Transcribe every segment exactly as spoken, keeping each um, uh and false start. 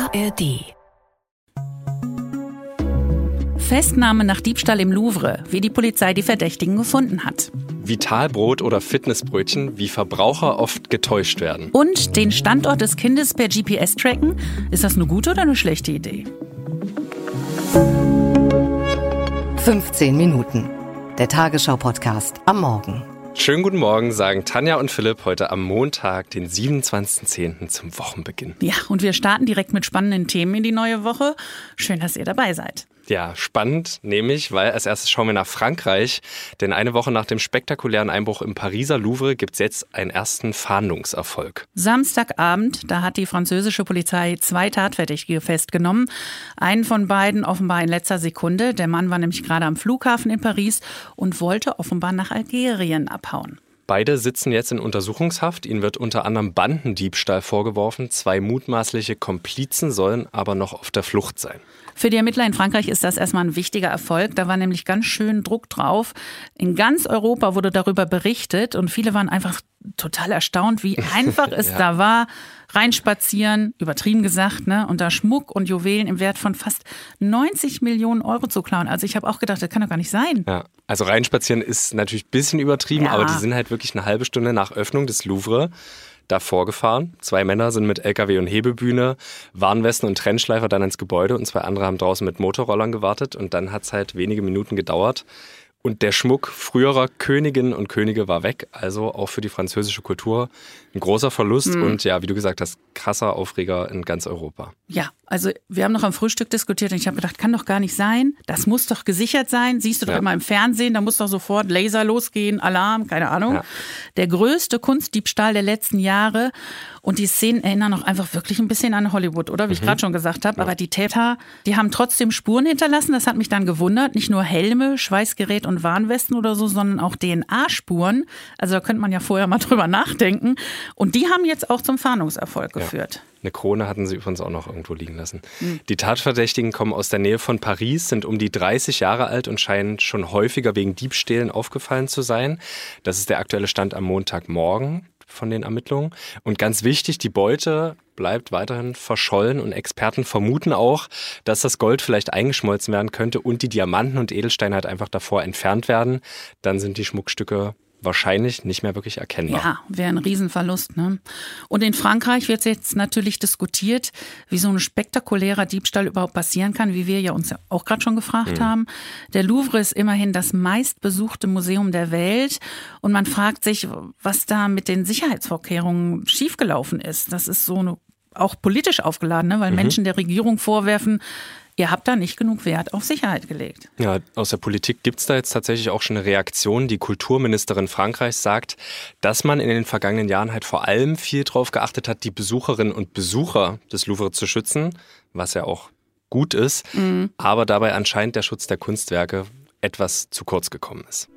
A R D. Festnahme nach Diebstahl im Louvre, wie die Polizei die Verdächtigen gefunden hat. Vitalbrot oder Fitnessbrötchen, wie Verbraucher oft getäuscht werden. Und den Standort des Kindes per G P S tracken? Ist das eine gute oder eine schlechte Idee? fünfzehn Minuten. Der Tagesschau-Podcast am Morgen. Schönen guten Morgen, sagen Tanja und Philipp heute am Montag, den siebenundzwanzigsten zehnten zum Wochenbeginn. Ja, und wir starten direkt mit spannenden Themen in die neue Woche. Schön, dass ihr dabei seid. Ja, spannend, nämlich, weil als erstes schauen wir nach Frankreich, denn eine Woche nach dem spektakulären Einbruch im Pariser Louvre gibt es jetzt einen ersten Fahndungserfolg. Samstagabend, da hat die französische Polizei zwei Tatverdächtige festgenommen. Einen von beiden offenbar in letzter Sekunde. Der Mann war nämlich gerade am Flughafen in Paris und wollte offenbar nach Algerien abhauen. Beide sitzen jetzt in Untersuchungshaft. Ihnen wird unter anderem Bandendiebstahl vorgeworfen. Zwei mutmaßliche Komplizen sollen aber noch auf der Flucht sein. Für die Ermittler in Frankreich ist das erstmal ein wichtiger Erfolg. Da war nämlich ganz schön Druck drauf. In ganz Europa wurde darüber berichtet und viele waren einfach total erstaunt, wie einfach es ja. da war. Reinspazieren, übertrieben gesagt, ne, und da Schmuck und Juwelen im Wert von fast neunzig Millionen Euro zu klauen. Also ich habe auch gedacht, das kann doch gar nicht sein. Ja, also reinspazieren ist natürlich ein bisschen übertrieben, ja. aber die sind halt wirklich eine halbe Stunde nach Öffnung des Louvre davor gefahren. Zwei Männer sind mit L K W und Hebebühne, Warnwesten und Trennschleifer dann ins Gebäude und zwei andere haben draußen mit Motorrollern gewartet und dann hat es halt wenige Minuten gedauert. Und der Schmuck früherer Königinnen und Könige war weg, also auch für die französische Kultur ein großer Verlust mhm. und ja, wie du gesagt hast, krasser Aufreger in ganz Europa. Ja, also wir haben noch am Frühstück diskutiert und ich habe gedacht, kann doch gar nicht sein, das muss doch gesichert sein, siehst du doch ja. immer im Fernsehen, da muss doch sofort Laser losgehen, Alarm, keine Ahnung. Ja. Der größte Kunstdiebstahl der letzten Jahre und die Szenen erinnern auch einfach wirklich ein bisschen an Hollywood, oder? Wie ich mhm. gerade schon gesagt habe, ja. aber die Täter, die haben trotzdem Spuren hinterlassen, das hat mich dann gewundert, nicht nur Helme, Schweißgerät und Warnwesten oder so, sondern auch D N A-Spuren, also da könnte man ja vorher mal drüber nachdenken und die haben jetzt auch zum Fahndungserfolg geführt. Ja. Eine Krone hatten sie übrigens auch noch irgendwo liegen lassen. Mhm. Die Tatverdächtigen kommen aus der Nähe von Paris, sind um die dreißig Jahre alt und scheinen schon häufiger wegen Diebstählen aufgefallen zu sein. Das ist der aktuelle Stand am Montagmorgen von den Ermittlungen. Und ganz wichtig, die Beute bleibt weiterhin verschollen und Experten vermuten auch, dass das Gold vielleicht eingeschmolzen werden könnte und die Diamanten und Edelsteine halt einfach davor entfernt werden. Dann sind die Schmuckstücke wahrscheinlich nicht mehr wirklich erkennbar. Ja, wäre ein Riesenverlust, ne? Und in Frankreich wird jetzt natürlich diskutiert, wie so ein spektakulärer Diebstahl überhaupt passieren kann, wie wir ja uns ja auch gerade schon gefragt mhm. haben. Der Louvre ist immerhin das meistbesuchte Museum der Welt und man fragt sich, was da mit den Sicherheitsvorkehrungen schiefgelaufen ist. Das ist so eine, auch politisch aufgeladen, ne? Weil mhm. Menschen der Regierung vorwerfen, ihr habt da nicht genug Wert auf Sicherheit gelegt. Ja, aus der Politik gibt es da jetzt tatsächlich auch schon eine Reaktion. Die Kulturministerin Frankreichs sagt, dass man in den vergangenen Jahren halt vor allem viel drauf geachtet hat, die Besucherinnen und Besucher des Louvre zu schützen, was ja auch gut ist, mhm. aber dabei anscheinend der Schutz der Kunstwerke etwas zu kurz gekommen ist.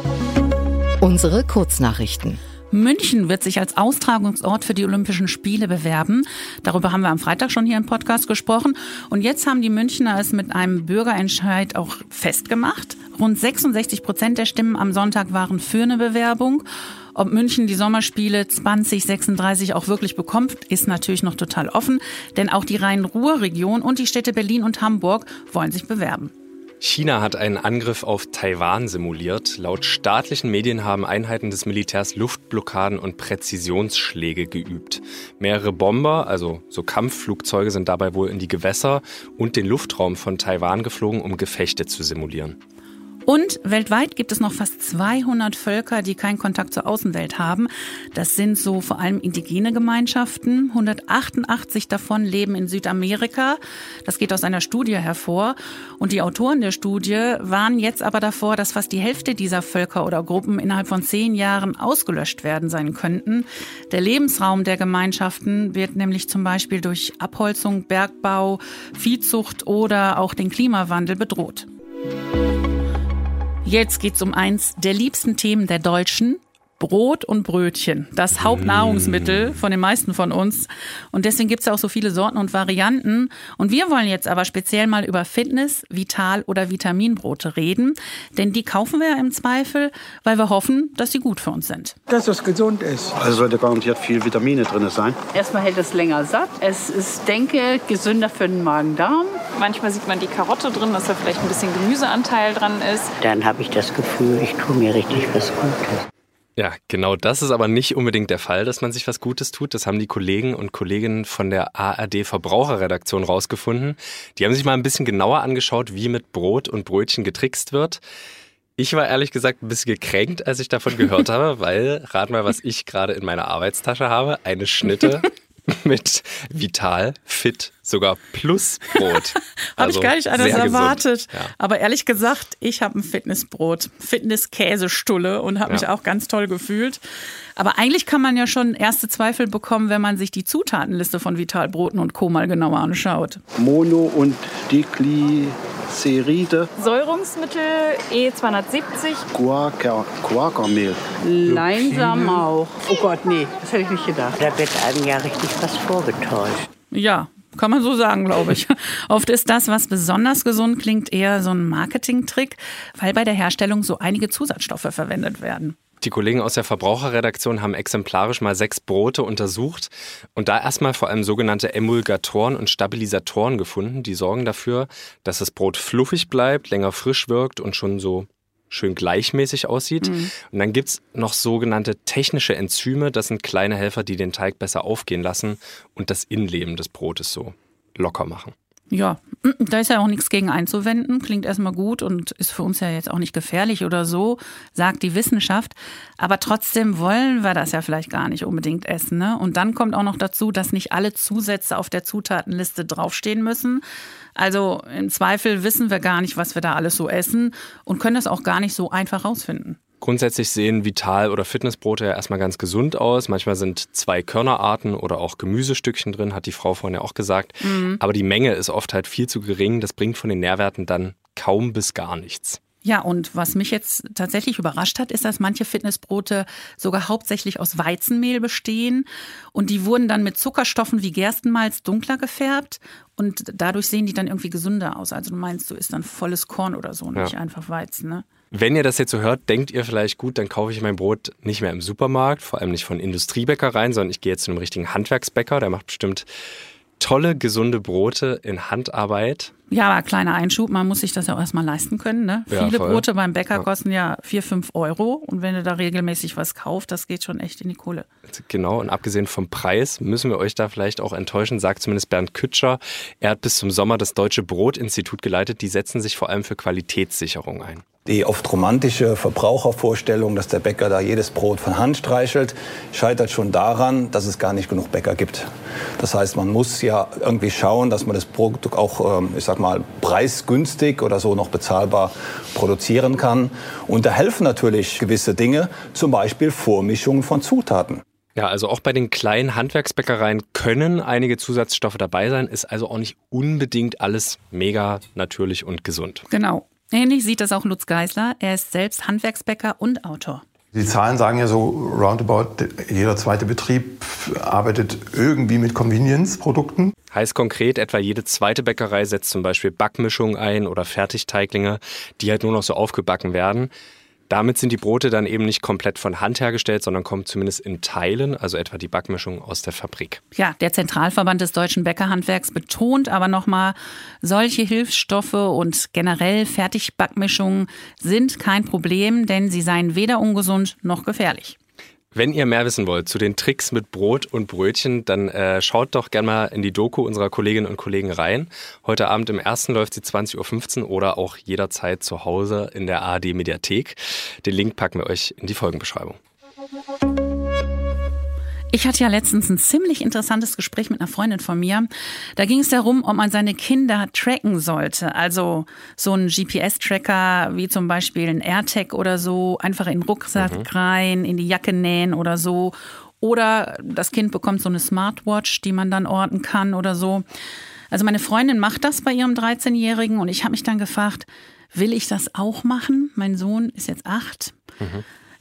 Unsere Kurznachrichten. München wird sich als Austragungsort für die Olympischen Spiele bewerben. Darüber haben wir am Freitag schon hier im Podcast gesprochen. Und jetzt haben die Münchner es mit einem Bürgerentscheid auch festgemacht. Rund sechsundsechzig Prozent der Stimmen am Sonntag waren für eine Bewerbung. Ob München die Sommerspiele zwanzig sechsunddreißig auch wirklich bekommt, ist natürlich noch total offen. Denn auch die Rhein-Ruhr-Region und die Städte Berlin und Hamburg wollen sich bewerben. China hat einen Angriff auf Taiwan simuliert. Laut staatlichen Medien haben Einheiten des Militärs Luftblockaden und Präzisionsschläge geübt. Mehrere Bomber, also so Kampfflugzeuge, sind dabei wohl in die Gewässer und den Luftraum von Taiwan geflogen, um Gefechte zu simulieren. Und weltweit gibt es noch fast zweihundert Völker, die keinen Kontakt zur Außenwelt haben. Das sind so vor allem indigene Gemeinschaften. hundertachtundachtzig davon leben in Südamerika. Das geht aus einer Studie hervor. Und die Autoren der Studie warnen jetzt aber davor, dass fast die Hälfte dieser Völker oder Gruppen innerhalb von zehn Jahren ausgelöscht werden sein könnten. Der Lebensraum der Gemeinschaften wird nämlich zum Beispiel durch Abholzung, Bergbau, Viehzucht oder auch den Klimawandel bedroht. Jetzt geht's um eins der liebsten Themen der Deutschen, Brot und Brötchen, das Hauptnahrungsmittel von den meisten von uns. Und deswegen gibt es auch so viele Sorten und Varianten. Und wir wollen jetzt aber speziell mal über Fitness-, Vital- oder Vitaminbrote reden. Denn die kaufen wir ja im Zweifel, weil wir hoffen, dass sie gut für uns sind. Dass es gesund ist. Also sollte garantiert viel Vitamine drin sein. Erstmal hält es länger satt. Es ist, denke ich, gesünder für den Magen-Darm. Manchmal sieht man die Karotte drin, dass da vielleicht ein bisschen Gemüseanteil dran ist. Dann habe ich das Gefühl, ich tue mir richtig was Gutes. Ja, genau, das ist aber nicht unbedingt der Fall, dass man sich was Gutes tut. Das haben die Kollegen und Kolleginnen von der A R D-Verbraucherredaktion rausgefunden. Die haben sich mal ein bisschen genauer angeschaut, wie mit Brot und Brötchen getrickst wird. Ich war ehrlich gesagt ein bisschen gekränkt, als ich davon gehört habe, weil, rat mal, was ich gerade in meiner Arbeitstasche habe, eine Schnitte mit Vital, Fit, sogar Plus Brot. Habe ich gar nicht anders erwartet. Ja. Aber ehrlich gesagt, ich habe ein Fitnessbrot, Fitness-Käsestulle und habe Ja. mich auch ganz toll gefühlt. Aber eigentlich kann man ja schon erste Zweifel bekommen, wenn man sich die Zutatenliste von Vitalbroten und Co. mal genauer anschaut. Mono- und Diglyceride, Säurungsmittel E zweihundertsiebzig. Guaca- Guacamehl. Leinsamen auch. Oh Gott, nee, das hätte ich nicht gedacht. Da wird einem ja richtig was vorgetäuscht. Ja, kann man so sagen, glaube ich. Oft ist das, was besonders gesund klingt, eher so ein Marketingtrick, weil bei der Herstellung so einige Zusatzstoffe verwendet werden. Die Kollegen aus der Verbraucherredaktion haben exemplarisch mal sechs Brote untersucht und da erstmal vor allem sogenannte Emulgatoren und Stabilisatoren gefunden. Die sorgen dafür, dass das Brot fluffig bleibt, länger frisch wirkt und schon so schön gleichmäßig aussieht. Mhm. Und dann gibt es noch sogenannte technische Enzyme. Das sind kleine Helfer, die den Teig besser aufgehen lassen und das Innenleben des Brotes so locker machen. Ja, da ist ja auch nichts gegen einzuwenden, klingt erstmal gut und ist für uns ja jetzt auch nicht gefährlich oder so, sagt die Wissenschaft. Aber trotzdem wollen wir das ja vielleicht gar nicht unbedingt essen, ne? Und dann kommt auch noch dazu, dass nicht alle Zusätze auf der Zutatenliste draufstehen müssen. Also im Zweifel wissen wir gar nicht, was wir da alles so essen und können das auch gar nicht so einfach rausfinden. Grundsätzlich sehen Vital- oder Fitnessbrote ja erstmal ganz gesund aus. Manchmal sind zwei Körnerarten oder auch Gemüsestückchen drin, hat die Frau vorhin ja auch gesagt. Mhm. Aber die Menge ist oft halt viel zu gering. Das bringt von den Nährwerten dann kaum bis gar nichts. Ja, und was mich jetzt tatsächlich überrascht hat, ist, dass manche Fitnessbrote sogar hauptsächlich aus Weizenmehl bestehen. Und die wurden dann mit Zuckerstoffen wie Gerstenmalz dunkler gefärbt. Und dadurch sehen die dann irgendwie gesünder aus. Also du meinst, du isst dann volles Korn oder so, nicht ja. einfach Weizen, ne? Wenn ihr das jetzt so hört, denkt ihr vielleicht, gut, dann kaufe ich mein Brot nicht mehr im Supermarkt, vor allem nicht von Industriebäckereien, sondern ich gehe jetzt zu einem richtigen Handwerksbäcker, der macht bestimmt tolle, gesunde Brote in Handarbeit. Ja, aber kleiner Einschub, man muss sich das ja auch erstmal leisten können. Ne? Ja, Viele voll. Brote beim Bäcker Ja. kosten ja vier, fünf Euro. Und wenn du da regelmäßig was kaufst, das geht schon echt in die Kohle. Genau, und abgesehen vom Preis müssen wir euch da vielleicht auch enttäuschen, sagt zumindest Bernd Kütscher. Er hat bis zum Sommer das Deutsche Brotinstitut geleitet. Die setzen sich vor allem für Qualitätssicherung ein. Die oft romantische Verbrauchervorstellung, dass der Bäcker da jedes Brot von Hand streichelt, scheitert schon daran, dass es gar nicht genug Bäcker gibt. Das heißt, man muss ja irgendwie schauen, dass man das Brot auch, ich sag mal, preisgünstig oder so noch bezahlbar produzieren kann. Und da helfen natürlich gewisse Dinge, zum Beispiel Vormischungen von Zutaten. Ja, also auch bei den kleinen Handwerksbäckereien können einige Zusatzstoffe dabei sein, ist also auch nicht unbedingt alles mega natürlich und gesund. Genau. Ähnlich sieht das auch Lutz Geisler. Er ist selbst Handwerksbäcker und Autor. Die Zahlen sagen ja so roundabout, jeder zweite Betrieb arbeitet irgendwie mit Convenience-Produkten. Heißt konkret, etwa jede zweite Bäckerei setzt zum Beispiel Backmischungen ein oder Fertigteiglinge, die halt nur noch so aufgebacken werden. Damit sind die Brote dann eben nicht komplett von Hand hergestellt, sondern kommen zumindest in Teilen, also etwa die Backmischung, aus der Fabrik. Ja, der Zentralverband des deutschen Bäckerhandwerks betont aber nochmal, solche Hilfsstoffe und generell Fertigbackmischungen sind kein Problem, denn sie seien weder ungesund noch gefährlich. Wenn ihr mehr wissen wollt zu den Tricks mit Brot und Brötchen, dann äh, schaut doch gerne mal in die Doku unserer Kolleginnen und Kollegen rein. Heute Abend im Ersten läuft sie zwanzig Uhr fünfzehn oder auch jederzeit zu Hause in der A R D-Mediathek. Den Link packen wir euch in die Folgenbeschreibung. Ich hatte ja letztens ein ziemlich interessantes Gespräch mit einer Freundin von mir. Da ging es darum, ob man seine Kinder tracken sollte. Also so ein G P S-Tracker wie zum Beispiel ein AirTag oder so, einfach in den Rucksack mhm. rein, in die Jacke nähen oder so. Oder das Kind bekommt so eine Smartwatch, die man dann orten kann oder so. Also meine Freundin macht das bei ihrem dreizehnjährigen und ich habe mich dann gefragt, will ich das auch machen? Mein Sohn ist jetzt acht. Mhm.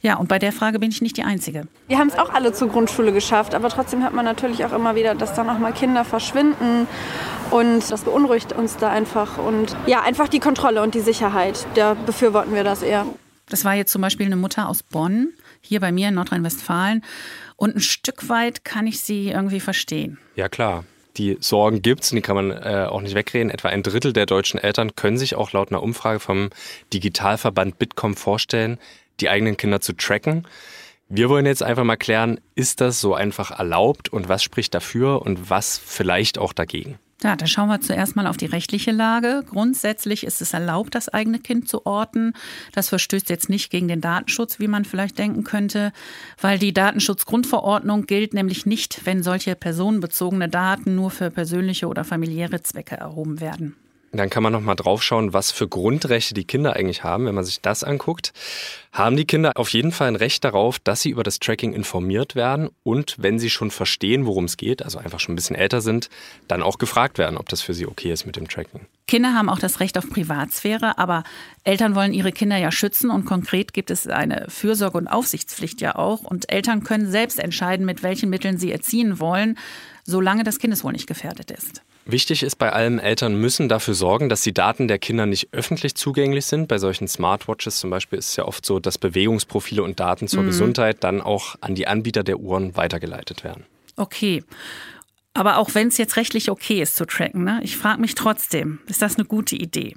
Ja, und bei der Frage bin ich nicht die Einzige. Wir haben es auch alle zur Grundschule geschafft, aber trotzdem hat man natürlich auch immer wieder, dass dann auch mal Kinder verschwinden und das beunruhigt uns da einfach. Und ja, einfach die Kontrolle und die Sicherheit, da befürworten wir das eher. Das war jetzt zum Beispiel eine Mutter aus Bonn, hier bei mir in Nordrhein-Westfalen. Und ein Stück weit kann ich sie irgendwie verstehen. Ja, klar. Die Sorgen gibt's und die kann man äh, auch nicht wegreden. Etwa ein Drittel der deutschen Eltern können sich auch laut einer Umfrage vom Digitalverband Bitkom vorstellen, die eigenen Kinder zu tracken. Wir wollen jetzt einfach mal klären, ist das so einfach erlaubt und was spricht dafür und was vielleicht auch dagegen? Ja, da schauen wir zuerst mal auf die rechtliche Lage. Grundsätzlich ist es erlaubt, das eigene Kind zu orten. Das verstößt jetzt nicht gegen den Datenschutz, wie man vielleicht denken könnte, weil die Datenschutzgrundverordnung gilt nämlich nicht, wenn solche personenbezogene Daten nur für persönliche oder familiäre Zwecke erhoben werden. Dann kann man noch mal drauf schauen, was für Grundrechte die Kinder eigentlich haben. Wenn man sich das anguckt, haben die Kinder auf jeden Fall ein Recht darauf, dass sie über das Tracking informiert werden und wenn sie schon verstehen, worum es geht, also einfach schon ein bisschen älter sind, dann auch gefragt werden, ob das für sie okay ist mit dem Tracking. Kinder haben auch das Recht auf Privatsphäre, aber Eltern wollen ihre Kinder ja schützen und konkret gibt es eine Fürsorge- und Aufsichtspflicht ja auch und Eltern können selbst entscheiden, mit welchen Mitteln sie erziehen wollen, solange das Kindeswohl nicht gefährdet ist. Wichtig ist bei allem, Eltern müssen dafür sorgen, dass die Daten der Kinder nicht öffentlich zugänglich sind. Bei solchen Smartwatches zum Beispiel ist es ja oft so, dass Bewegungsprofile und Daten zur mhm. Gesundheit dann auch an die Anbieter der Uhren weitergeleitet werden. Okay, aber auch wenn es jetzt rechtlich okay ist zu tracken, ne? Ich frage mich trotzdem, ist das eine gute Idee?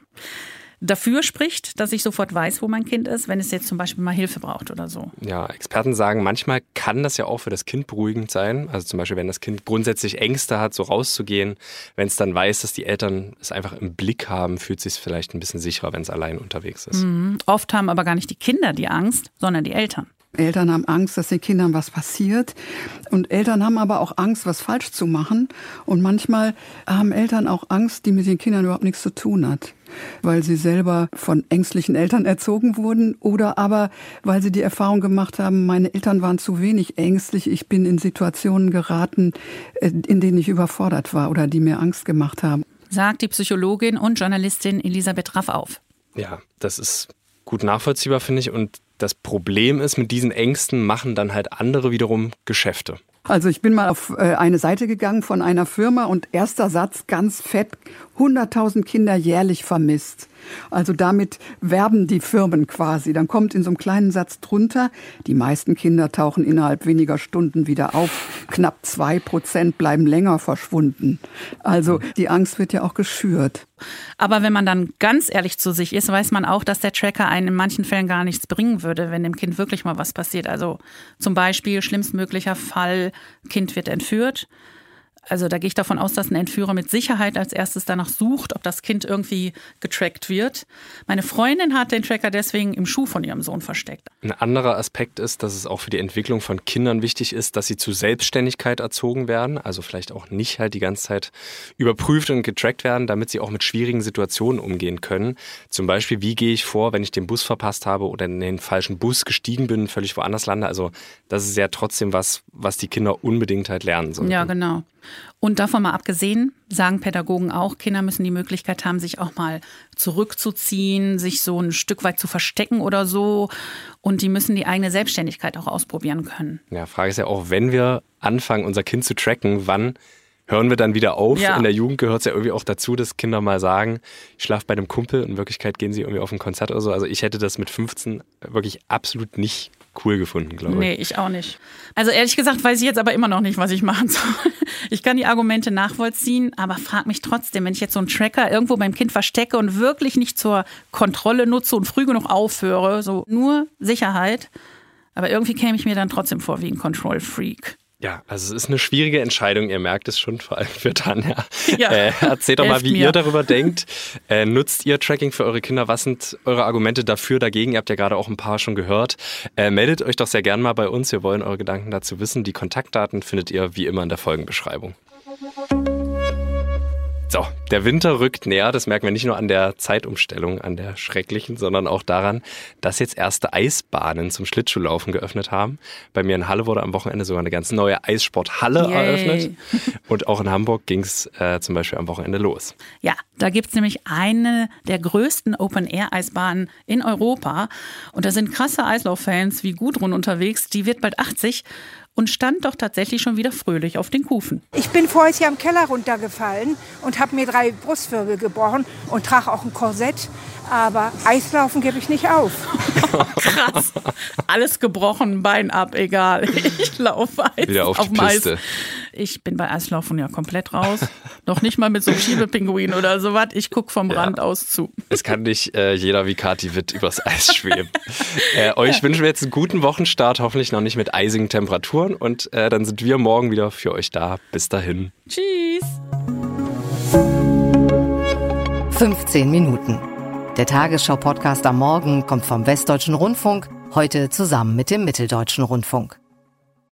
Dafür spricht, dass ich sofort weiß, wo mein Kind ist, wenn es jetzt zum Beispiel mal Hilfe braucht oder so. Ja, Experten sagen, manchmal kann das ja auch für das Kind beruhigend sein. Also zum Beispiel, wenn das Kind grundsätzlich Ängste hat, so rauszugehen. Wenn es dann weiß, dass die Eltern es einfach im Blick haben, fühlt es sich vielleicht ein bisschen sicherer, wenn es allein unterwegs ist. Mhm. Oft haben aber gar nicht die Kinder die Angst, sondern die Eltern. Eltern haben Angst, dass den Kindern was passiert. Und Eltern haben aber auch Angst, was falsch zu machen. Und manchmal haben Eltern auch Angst, die mit den Kindern überhaupt nichts zu tun hat. Weil sie selber von ängstlichen Eltern erzogen wurden oder aber weil sie die Erfahrung gemacht haben, meine Eltern waren zu wenig ängstlich, ich bin in Situationen geraten, in denen ich überfordert war oder die mir Angst gemacht haben. Sagt die Psychologin und Journalistin Elisabeth Raff auf. Ja, das ist gut nachvollziehbar, finde ich. Und das Problem ist, mit diesen Ängsten machen dann halt andere wiederum Geschäfte. Also ich bin mal auf eine Seite gegangen von einer Firma und erster Satz ganz fett, hunderttausend Kinder jährlich vermisst. Also damit werben die Firmen quasi. Dann kommt in so einem kleinen Satz drunter, die meisten Kinder tauchen innerhalb weniger Stunden wieder auf. Knapp zwei Prozent bleiben länger verschwunden. Also die Angst wird ja auch geschürt. Aber wenn man dann ganz ehrlich zu sich ist, weiß man auch, dass der Tracker einen in manchen Fällen gar nichts bringen würde, wenn dem Kind wirklich mal was passiert. Also zum Beispiel schlimmstmöglicher Fall, Kind wird entführt. Also da gehe ich davon aus, dass ein Entführer mit Sicherheit als erstes danach sucht, ob das Kind irgendwie getrackt wird. Meine Freundin hat den Tracker deswegen im Schuh von ihrem Sohn versteckt. Ein anderer Aspekt ist, dass es auch für die Entwicklung von Kindern wichtig ist, dass sie zu Selbstständigkeit erzogen werden. Also vielleicht auch nicht halt die ganze Zeit überprüft und getrackt werden, damit sie auch mit schwierigen Situationen umgehen können. Zum Beispiel, wie gehe ich vor, wenn ich den Bus verpasst habe oder in den falschen Bus gestiegen bin, völlig woanders lande. Also das ist ja trotzdem was, was die Kinder unbedingt halt lernen sollten. Ja, genau. Und davon mal abgesehen, sagen Pädagogen auch, Kinder müssen die Möglichkeit haben, sich auch mal zurückzuziehen, sich so ein Stück weit zu verstecken oder so. Und die müssen die eigene Selbstständigkeit auch ausprobieren können. Ja, Frage ist ja auch, wenn wir anfangen, unser Kind zu tracken, wann hören wir dann wieder auf? Ja. In der Jugend gehört es ja irgendwie auch dazu, dass Kinder mal sagen, ich schlafe bei einem Kumpel und in Wirklichkeit gehen sie irgendwie auf ein Konzert oder so. Also ich hätte das mit fünfzehn wirklich absolut nicht cool gefunden, glaube ich. Nee, ich auch nicht. Also ehrlich gesagt weiß ich jetzt aber immer noch nicht, was ich machen soll. Ich kann die Argumente nachvollziehen, aber frag mich trotzdem, wenn ich jetzt so einen Tracker irgendwo beim Kind verstecke und wirklich nicht zur Kontrolle nutze und früh genug aufhöre, so nur Sicherheit, aber irgendwie käme ich mir dann trotzdem vor wie ein Control-Freak. Ja, also es ist eine schwierige Entscheidung, ihr merkt es schon, vor allem für Tanja. Ja, äh, erzählt doch mal, wie mir. ihr darüber denkt. Äh, nutzt ihr Tracking für eure Kinder? Was sind eure Argumente dafür, dagegen? Ihr habt ja gerade auch ein paar schon gehört. Äh, meldet euch doch sehr gern mal bei uns. Wir wollen eure Gedanken dazu wissen. Die Kontaktdaten findet ihr wie immer in der Folgenbeschreibung. So, der Winter rückt näher. Das merken wir nicht nur an der Zeitumstellung, an der schrecklichen, sondern auch daran, dass jetzt erste Eisbahnen zum Schlittschuhlaufen geöffnet haben. Bei mir in Halle wurde am Wochenende sogar eine ganz neue Eissporthalle Yay. eröffnet. Und auch in Hamburg ging es äh, zum Beispiel am Wochenende los. Ja, da gibt es nämlich eine der größten Open-Air-Eisbahnen in Europa. Und da sind krasse Eislauffans wie Gudrun unterwegs. Die wird bald achtzig. Und stand doch tatsächlich schon wieder fröhlich auf den Kufen. Ich bin vorher hier am Keller runtergefallen und habe mir drei Brustwirbel gebrochen und trage auch ein Korsett. Aber Eislaufen gebe ich nicht auf. Krass. Alles gebrochen, Bein ab, egal. Ich laufe Eis wieder auf, auf die Piste. Eis. Ich bin bei Eislaufen ja komplett raus. Noch nicht mal mit so einem Schiebepinguin oder sowas. Ich gucke vom ja. Rand aus zu. Es kann nicht äh, jeder wie Kathi Witt übers Eis schweben. äh, euch wünschen wir jetzt einen guten Wochenstart. Hoffentlich noch nicht mit eisigen Temperaturen. Und äh, dann sind wir morgen wieder für euch da. Bis dahin. Tschüss. fünfzehn Minuten. Der Tagesschau-Podcast am Morgen kommt vom Westdeutschen Rundfunk, heute zusammen mit dem Mitteldeutschen Rundfunk.